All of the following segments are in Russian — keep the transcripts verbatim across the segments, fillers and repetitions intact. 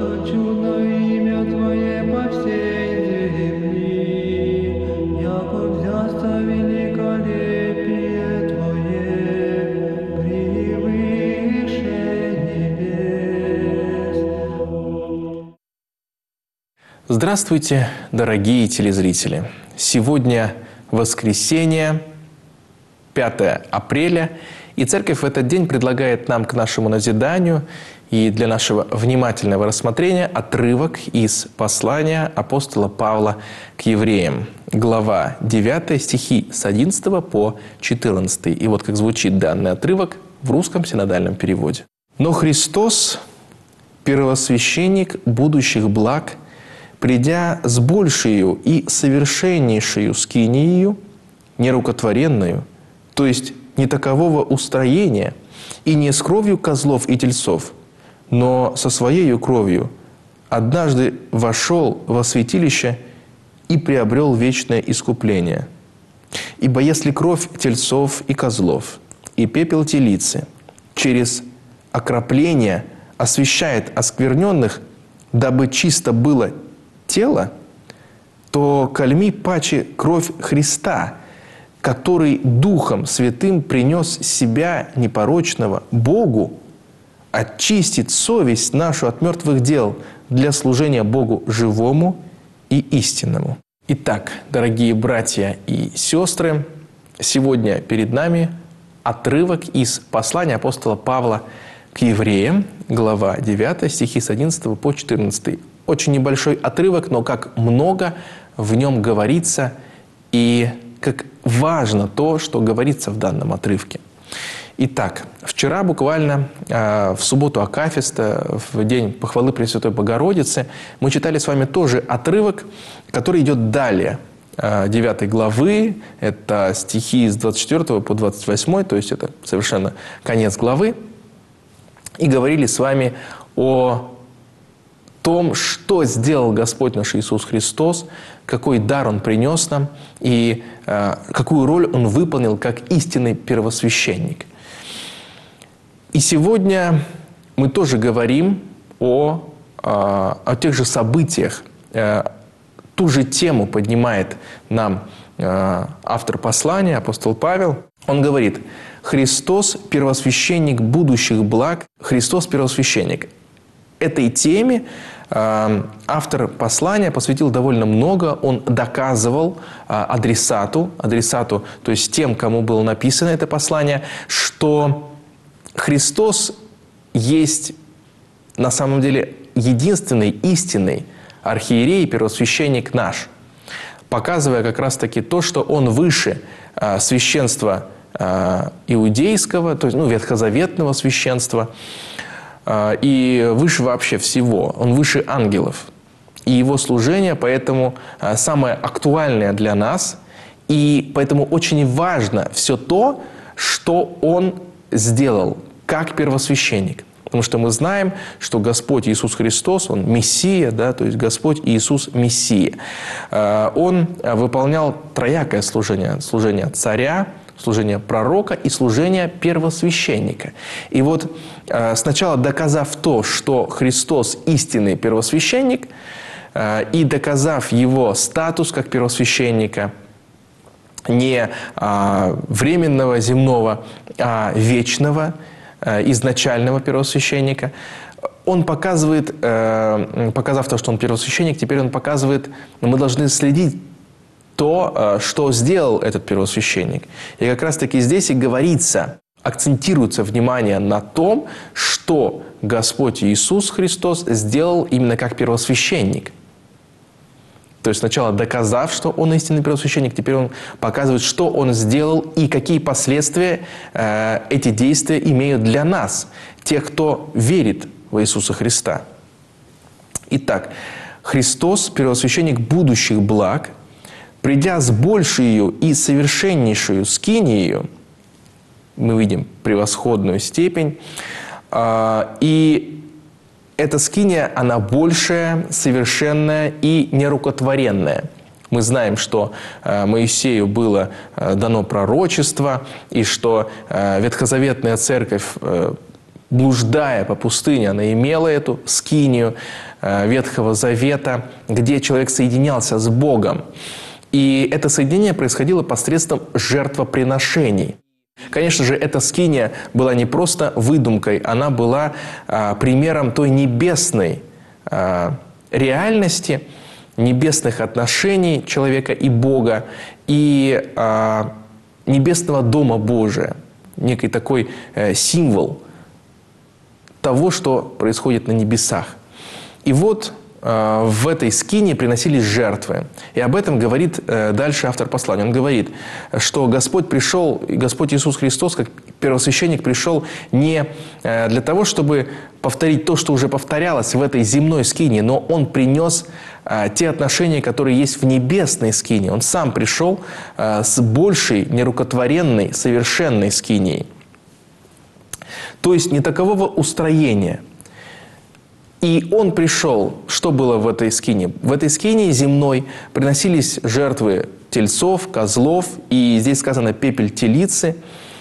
что чудно имя Твое по всей земли, яко взяться великолепие Твое превыше небес. Здравствуйте, дорогие телезрители! Сегодня воскресенье, пятое апреля, и Церковь в этот день предлагает нам к нашему назиданию и для нашего внимательного рассмотрения отрывок из послания апостола Павла к евреям, глава девятая, стихи с одиннадцатого по четырнадцатый. И вот как звучит данный отрывок в русском синодальном переводе. «Но Христос, первосвященник будущих благ, придя с большею и совершеннейшую скиниею, нерукотворенную, то есть не такового устроения, и не с кровью козлов и тельцов, но со своею кровью, однажды вошел во святилище и приобрел вечное искупление. Ибо если кровь тельцов и козлов, и пепел телицы через окропление освящает оскверненных, дабы чисто было тело, то кальми паче кровь Христа, который Духом Святым принес себя непорочного Богу, очистит совесть нашу от мертвых дел для служения Богу живому и истинному». Итак, дорогие братья и сестры, сегодня перед нами отрывок из послания апостола Павла к евреям, глава девятая, стихи с одиннадцатого по четырнадцатый. Очень небольшой отрывок, но как много в нем говорится и как важно то, что говорится в данном отрывке. Итак, вчера буквально э, в субботу Акафиста, в день похвалы Пресвятой Богородицы, мы читали с вами тоже отрывок, который идет далее э, девятой главы. Это стихи с двадцать четвёртого по двадцать восьмой, то есть это совершенно конец главы. И говорили с вами о том, что сделал Господь наш Иисус Христос, какой дар Он принес нам и э, какую роль Он выполнил как истинный первосвященник. И сегодня мы тоже говорим о, э, о тех же событиях. Э, ту же тему поднимает нам э, автор послания, апостол Павел. Он говорит: «Христос – первосвященник будущих благ». Христос – первосвященник. Этой теме э, автор послания посвятил довольно много. Он доказывал э, адресату, адресату, то есть тем, кому было написано это послание, что Христос есть на самом деле единственный истинный архиерей, первосвященник наш, показывая как раз-таки то, что он выше э, священства э, иудейского, то есть ну, ветхозаветного священства, и выше вообще всего, он выше ангелов. И его служение поэтому самое актуальное для нас, и поэтому очень важно все то, что он сделал как первосвященник. Потому что мы знаем, что Господь Иисус Христос, Он Мессия, да, то есть Господь Иисус Мессия. Он выполнял троякое служение, служение царя, служение пророка и служение первосвященника. И вот э, сначала доказав то, что Христос истинный первосвященник, э, и доказав его статус как первосвященника, не э, временного, земного, а вечного, э, изначального первосвященника, он показывает, э, показав то, что он первосвященник, теперь он показывает, мы должны следить то, что сделал этот первосвященник. И как раз-таки здесь и говорится, акцентируется внимание на том, что Господь Иисус Христос сделал именно как первосвященник. То есть сначала доказав, что Он истинный первосвященник, теперь Он показывает, что Он сделал и какие последствия э, эти действия имеют для нас, тех, кто верит в Иисуса Христа. Итак, Христос, первосвященник будущих благ, придя с большею и совершеннейшую скиниею, мы видим превосходную степень, и эта скиния, она большая, совершенная и нерукотворенная. Мы знаем, что Моисею было дано пророчество, и что ветхозаветная церковь блуждая по пустыне, она имела эту скинию Ветхого Завета, где человек соединялся с Богом. И это соединение происходило посредством жертвоприношений. Конечно же, эта скиния была не просто выдумкой, она была а, примером той небесной а, реальности, небесных отношений человека и Бога, и а, небесного Дома Божия, некий такой э, символ того, что происходит на небесах. И вот э, в этой скинии приносились жертвы. И об этом говорит э, дальше автор послания. Он говорит, что Господь пришел, Господь Иисус Христос, как первосвященник, пришел не э, для того, чтобы повторить то, что уже повторялось в этой земной скинии, но Он принес э, те отношения, которые есть в небесной скинии. Он сам пришел э, с большей, нерукотворенной, совершенной скинией. То есть не такового устроения. И Он пришел, что было в этой скинии? В этой скинии земной приносились жертвы тельцов, козлов, и здесь сказано пепель телицы,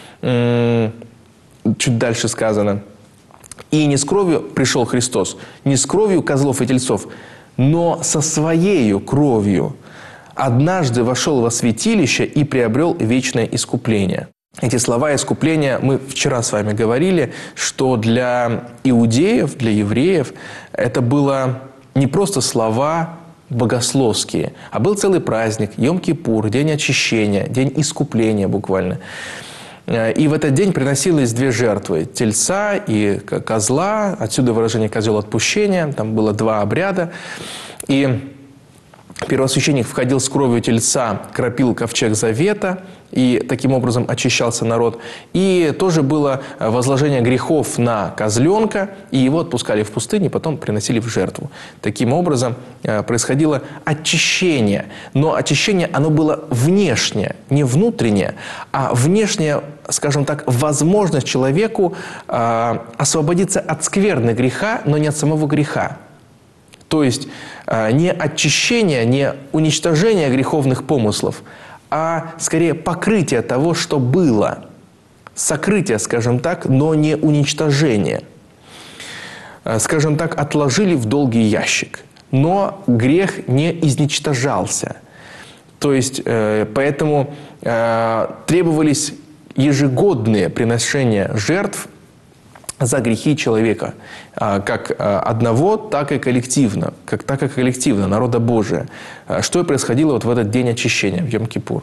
чуть дальше сказано. И не с кровью пришел Христос, не с кровью козлов и тельцов, но со Своею кровью однажды вошел во святилище и приобрел вечное искупление. Эти слова искупления, мы вчера с вами говорили, что для иудеев, для евреев это было не просто слова богословские, а был целый праздник, Йом-Кипур, день очищения, день искупления буквально. И в этот день приносились две жертвы – тельца и козла, отсюда выражение «козел отпущения», там было два обряда. И первосвященник входил с кровью тельца, кропил ковчег завета, и таким образом очищался народ. И тоже было возложение грехов на козленка, и его отпускали в пустыне, потом приносили в жертву. Таким образом происходило очищение. Но очищение, оно было внешнее, не внутреннее, а внешнее, скажем так, возможность человеку освободиться от скверны греха, но не от самого греха. То есть не очищение, не уничтожение греховных помыслов, а скорее покрытие того, что было. Сокрытие, скажем так, но не уничтожение. Скажем так, отложили в долгий ящик. Но грех не изничтожался. То есть, поэтому требовались ежегодные приношения жертв за грехи человека, как одного, так и коллективно, как, так и коллективно, народа Божия. Что и происходило вот в этот день очищения, в Йом-Кипур.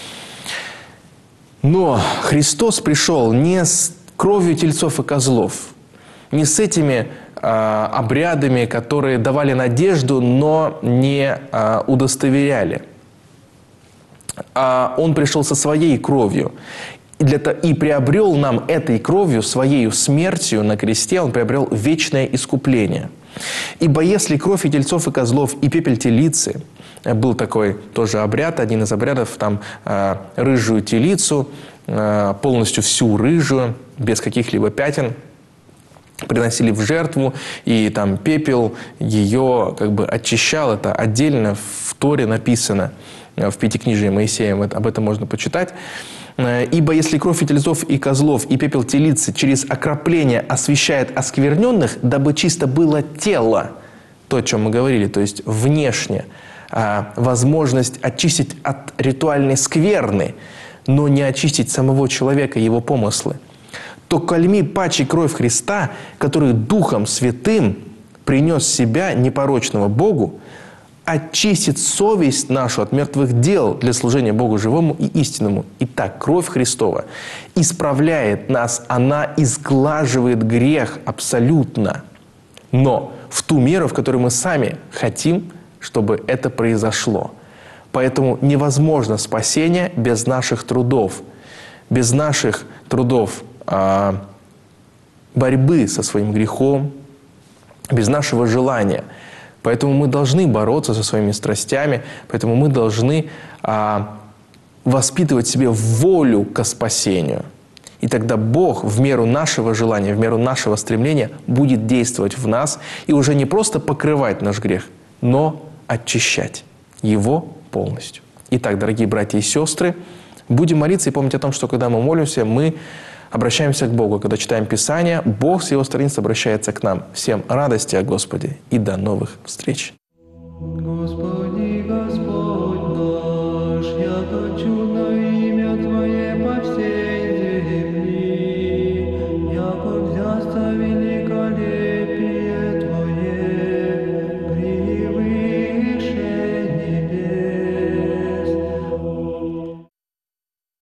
Но Христос пришел не с кровью тельцов и козлов, не с этими а, обрядами, которые давали надежду, но не а, удостоверяли. А Он пришел со Своей кровью. И, для, и приобрел нам этой кровью, Своею смертью на кресте, Он приобрел вечное искупление. Ибо если кровь и тельцов, и козлов, и пепель телицы, был такой тоже обряд, один из обрядов, там э, рыжую телицу, э, полностью всю рыжую, без каких-либо пятен, приносили в жертву, и там пепел ее как бы очищал. Это отдельно в Торе написано, в Пятикнижии Моисея, об этом можно почитать. «Ибо если кровь и тельцов, и козлов, и пепел телицы через окропление освящает оскверненных, дабы чисто было тело», то, о чем мы говорили, то есть внешне, возможность очистить от ритуальной скверны, но не очистить самого человека, его помыслы, то кольми паче кровь Христа, который Духом Святым принес себя непорочного Богу, очистит совесть нашу от мертвых дел для служения Богу живому и истинному. Итак, кровь Христова исправляет нас, она изглаживает грех абсолютно, но в ту меру, в которой мы сами хотим, чтобы это произошло. Поэтому невозможно спасение без наших трудов, без наших трудов а, борьбы со своим грехом, без нашего желания. Поэтому мы должны бороться со своими страстями, поэтому мы должны а, воспитывать в себе волю к спасению. И тогда Бог в меру нашего желания, в меру нашего стремления будет действовать в нас и уже не просто покрывать наш грех, но очищать его полностью. Итак, дорогие братья и сестры, будем молиться и помнить о том, что когда мы молимся, мы обращаемся к Богу. Когда читаем Писание, Бог с Его страниц обращается к нам. Всем радости о Господе и до новых встреч!